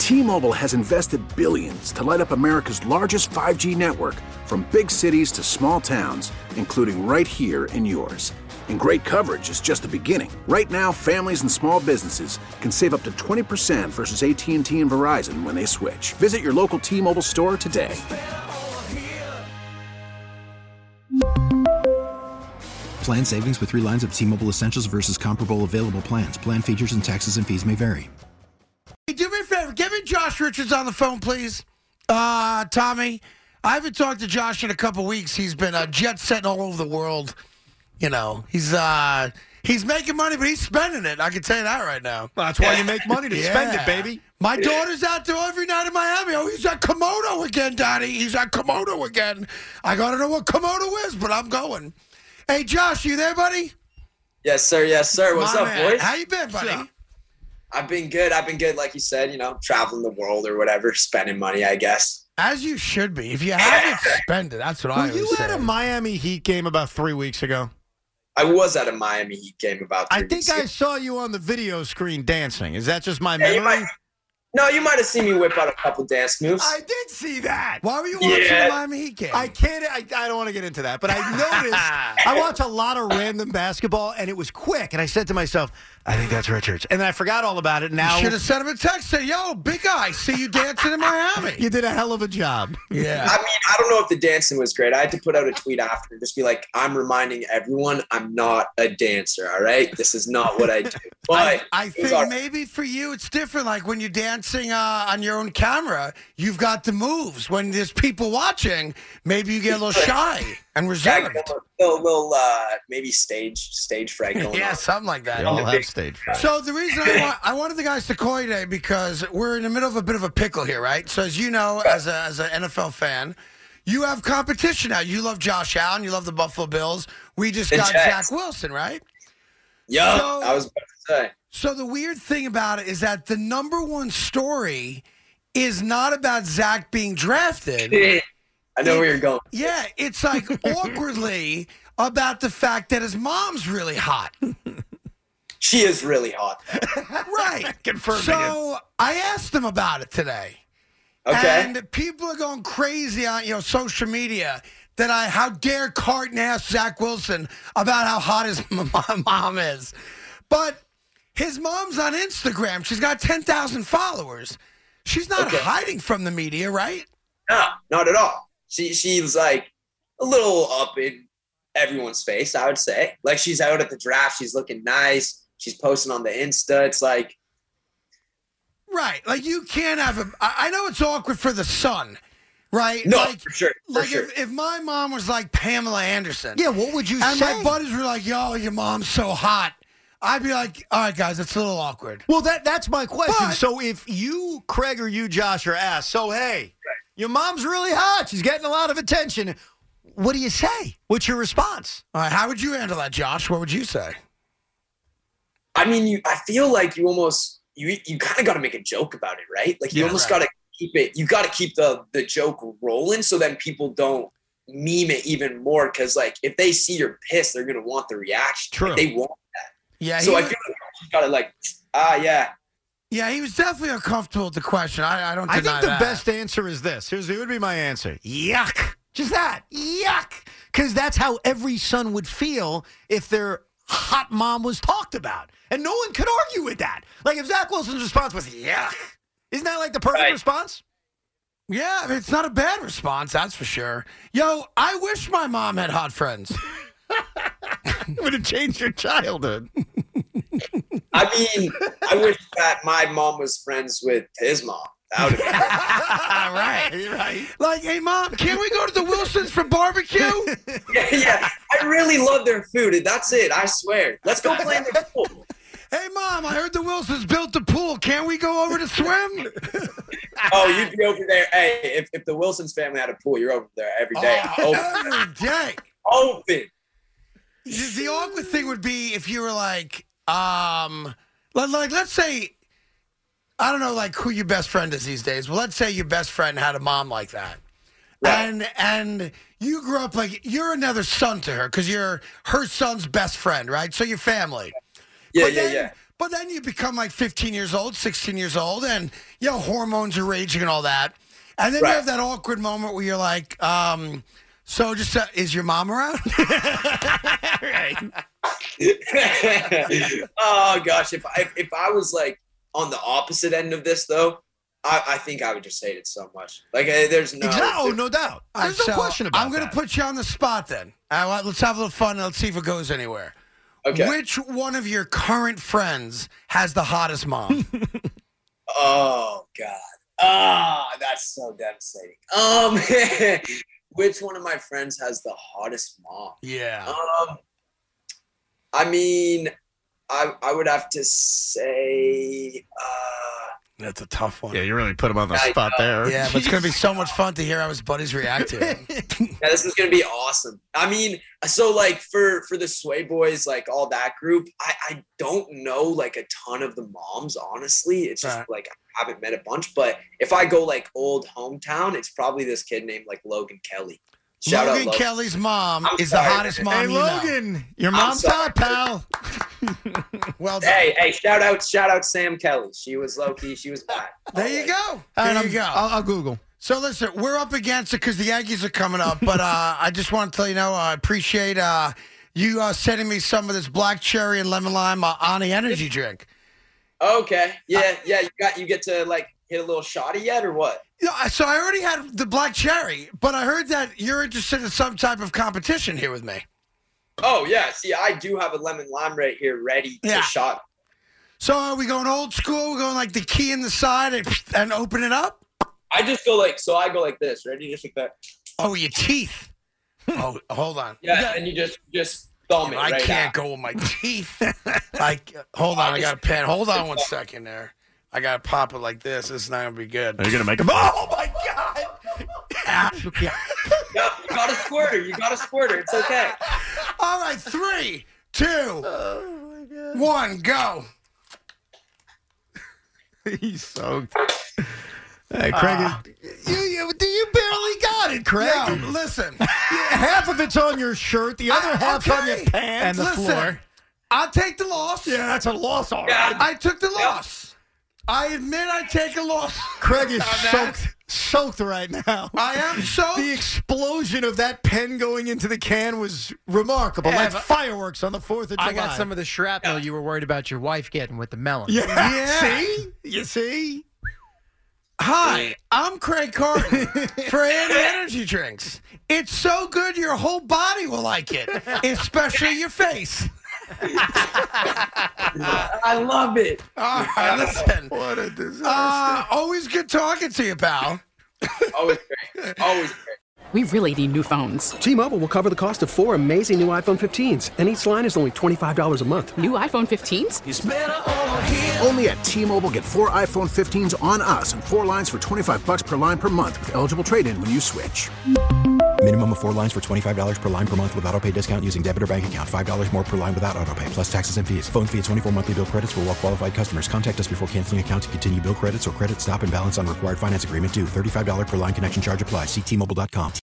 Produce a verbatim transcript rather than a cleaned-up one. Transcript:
T-Mobile has invested billions to light up America's largest five G network, from big cities to small towns, including right here in yours. And great coverage is just the beginning. Right now, families and small businesses can save up to twenty percent versus A T and T and Verizon when they switch. Visit your local T-Mobile store today. Plan savings with three lines of T-Mobile Essentials versus comparable available plans. Plan features and taxes and fees may vary. Hey, do me a favor. Get me Josh Richards on the phone, please. Uh, Tommy, I haven't talked to Josh in a couple weeks. He's been uh, jet-setting all over the world. You know, he's uh, he's making money, but he's spending it. I can tell you that right now. Well, that's why you make money, to Yeah. spend it, baby. My daughter's out there every night in Miami. Oh, he's at Komodo again, Daddy. He's at Komodo again. I got to know what Komodo is, but I'm going. Hey, Josh, you there, buddy? Yes, sir. Yes, sir. What's My up, man. boys? How you been, buddy? I've been good. I've been good, like you said, you know, traveling the world or whatever, spending money, I guess. As you should be. If you haven't, spend it. That's what Were I you always at say. a Miami Heat game about three weeks ago? I was at a Miami Heat game about three I think weeks I ago. saw you on the video screen dancing. Is that just my Yeah, you memory? might, no, you might have seen me whip out a couple dance moves. I did see that. Why were you watching Yeah. the Miami Heat game? I can't. I, I don't want to get into that, but I noticed. I watch a lot of random basketball, and it was quick. And I said to myself, "I think that's Richards." And then I forgot all about it. Now You should have sent him a text. Said, "Yo, big guy, see you dancing in Miami." you did a hell of a job. Yeah. I mean, I don't know if the dancing was great. I had to put out a tweet after and just be like, I'm reminding everyone I'm not a dancer, all right? This is not what I do. But I, I it was think all right. maybe for you it's different. Like when you're dancing uh, on your own camera, you've got the moves. When there's people watching, maybe you get a little shy and Yeah, reserved. a little, little uh, maybe stage stage fright going Yeah, on. something like that. They all have stage fright. So the reason I, want, I wanted the guys to call you today because we're in the middle of a bit of a pickle here, right? So as you know, as a, as an N F L fan, you have competition now. You love Josh Allen. You love the Buffalo Bills. We just The got Jets. Zach Wilson, right? Yeah, So- I was about to say. So the weird thing about it is that the number one story is not about Zach being drafted. I know where you're going. Yeah, it's like awkwardly about the fact that his mom's really hot. She is really hot. Right. Confirming So I asked him about it today. Okay. And people are going crazy on, you know, social media that I, how dare Carton ask Zach Wilson about how hot his m- mom is. But his mom's on Instagram. She's got ten thousand followers. She's not Okay. hiding from the media, right? No, not at all. She she's like a little up in everyone's face, I would say. Like she's out at the draft, she's looking nice. She's posting on the Insta. It's like, Right. Like you can't have a. I I know it's awkward for the son, right? no, Like, for sure, for like sure. if, if my mom was like Pamela Anderson. Yeah, what would you And say? my buddies were like, yo, your mom's so hot. I'd be like, all right, guys, it's a little awkward. Well, that that's my question. But- so if you, Craig, or you, Josh, are asked, so hey, your mom's really hot. She's getting a lot of attention. What do you say? What's your response? All right, how would you handle that, Josh? What would you say? I mean, you I feel like you almost you you kind of got to make a joke about it, right? Like you Yeah, almost right. got to keep it. You got to keep the the joke rolling so then people don't meme it even more. Because like if they see you're pissed, they're gonna want the reaction. True. Like, they want. Yeah, So he I was, feel like you got to like, ah, yeah. yeah, he was definitely uncomfortable with the question. I, I don't I deny think the that. best answer is this. Here's it would be my answer. Yuck. Just that. Yuck. Because that's how every son would feel if their hot mom was talked about. And no one could argue with that. Like if Zach Wilson's response was yuck. Isn't that like the perfect Right. response? Yeah, I mean, it's not a bad response, that's for sure. Yo, I wish my mom had hot friends. It would have changed your childhood. I mean, I wish that my mom was friends with his mom. That would have right. right. Like, hey, mom, can we go to the Wilsons for barbecue? been. Yeah, yeah. I really love their food. and That's it. I swear. Let's go play in the pool. Hey, mom, I heard the Wilsons built a pool. Can we go over to swim? Oh, you'd be over there. Hey, if, if the Wilsons family had a pool, you're over there every day. Oh, Open. every day. Open. The the awkward thing would be if you were like, um, like, like, let's say, I don't know, like who your best friend is these days. Well, let's say your best friend had a mom like that, Right. and and you grew up like you're another son to her because you're her son's best friend, right? So you're family. Yeah, But yeah, then, yeah. But then you become like fifteen years old, sixteen years old, and, you know, hormones are raging and all that. And then Right. you have that awkward moment where you're like, um, so just, uh, is your mom around? Right. Oh gosh, if I if I was like on the opposite end of this though, I, I think I would just hate it so much. Like uh, there's no Exactly. Oh, no doubt. All right, There's no so question about I'm going that. to put you on the spot then. All right, let's have a little fun and let's see if it goes anywhere. Okay. Which one of your current friends has the hottest mom? Oh God. Ah, that's so devastating. Um, which one of my friends has the hottest mom? Yeah. Um, I mean, I I would have to say. Uh, That's a tough one. Yeah, you really put him on the I spot know. there. Yeah, but it's going to be so much fun to hear how his buddies react to it. Yeah, this is gonna be awesome. I mean, so like for for the Sway Boys, like all that group, I I don't know like a ton of the moms. Honestly, it's just Right. like I haven't met a bunch. But if I go like old hometown, it's probably this kid named like Logan Kelly. Shout Logan out Logan. Kelly's mom I'm is sorry, the hottest man. mom Hey, you know. Logan, your I'm mom's sorry. hot, pal. Well done. Hey, hey, shout out, shout out Sam Kelly. She was low key, she was bad. There you go. All right, There you I'm- go. I'll, I'll Google. So listen, we're up against it because the Yankees are coming up. But uh, I just want to tell you, know, I appreciate uh, you uh, sending me some of this black cherry and lemon lime uh, Ani energy drink. Okay. Yeah, yeah, you got you get to like hit a little shotty yet or what? You know, so I already had the black cherry, but I heard that you're interested in some type of competition here with me. Oh yeah, see, I do have a lemon lime right here ready Yeah. to shot. So are we going old school? We're going like the key in the side and, and open it up? I just go like so I go like this, ready? Just like that. Oh, your teeth. Oh, hold on. Yeah, and you just just thumb it I right can't out. go with my teeth. Like, hold on, I got a pen. Hold on one second there. I got to pop it like this. This is not going to be good. Are you going to make him? Oh, my God. Yeah, you got a squirter. You got a squirter. It's okay. All right, three, two, one, go. He's soaked. Hey, Craig, Uh, you, you, you barely got it, Craig. Yo, listen. Half of it's on your shirt, the other Uh, half's on okay. your pants. And the Listen, floor. I'll take the loss. Yeah, that's a loss, all right. Yeah. I took the loss. I admit I take a loss. Craig is On that. soaked, soaked right now. I am so. The explosion of that pen going into the can was remarkable, Yeah, like but- fireworks on the fourth of July. I got some of the shrapnel you were worried about your wife getting with the melon. Yeah. Yeah. See? You see? Hi, I'm Craig Carton for Andy Energy Drinks. It's so good your whole body will like it, especially your face. I love it. All right, listen. What a disaster. Uh, always good talking to you, pal. Always great. Always great. We really need new phones. T-Mobile will cover the cost of four amazing new iPhone fifteens, and each line is only twenty-five dollars a month. New iPhone fifteens? Only at T-Mobile, get four iPhone fifteens on us and four lines for twenty-five bucks per line per month with eligible trade-in when you switch. Minimum of four lines for twenty-five dollars per line per month with autopay discount using debit or bank account. five dollars more per line without autopay, plus taxes and fees. Phone fee at twenty-four monthly bill credits for well-qualified customers. Contact us before canceling account to continue bill credits or credit stop and balance on required finance agreement due. thirty-five dollars per line connection charge applies. See T Mobile dot com.